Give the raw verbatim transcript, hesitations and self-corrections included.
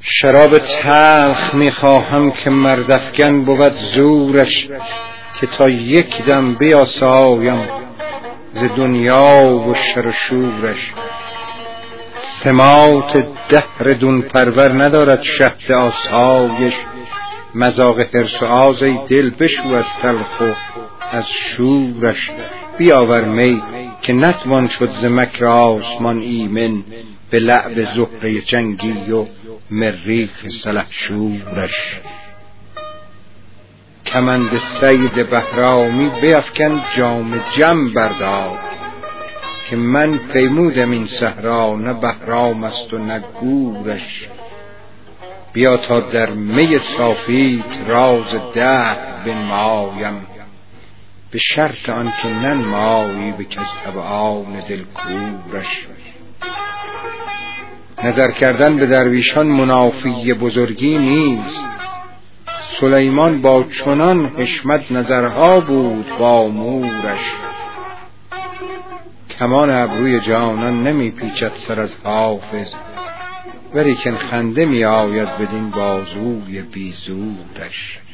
شراب تلخ میخواهم که مردافکن بود زورش، که تا یک دم بیاسایم ز دنیا و شر و شورش. سماط دهر دون پرور ندارد شهد آسایش، مذاق حرص و آز ای دل بشو از تلخ و از شورش. بیاور می که نتوان شد ز مکر آسمان ایمن، به لعب زهره جنگی و مریخ سلحشورش. کمند صید بهرامی بیفکن جام جم بردار، که من پیمودم این صحرا نه بهرام است و نه گورش. بیا تا در می صافیت راز دهر بنمایم، به شرط آن که ننمایی به کس طبعان دلکورش. نظر کردن به درویشان منافی بزرگی نیست، سلیمان با چنان حشمت نظرها بود با مورش. کمان ابروی جانان نمی پیچد سر از حافظ، ولیکن خنده می آید بدین بازوی بیزورش.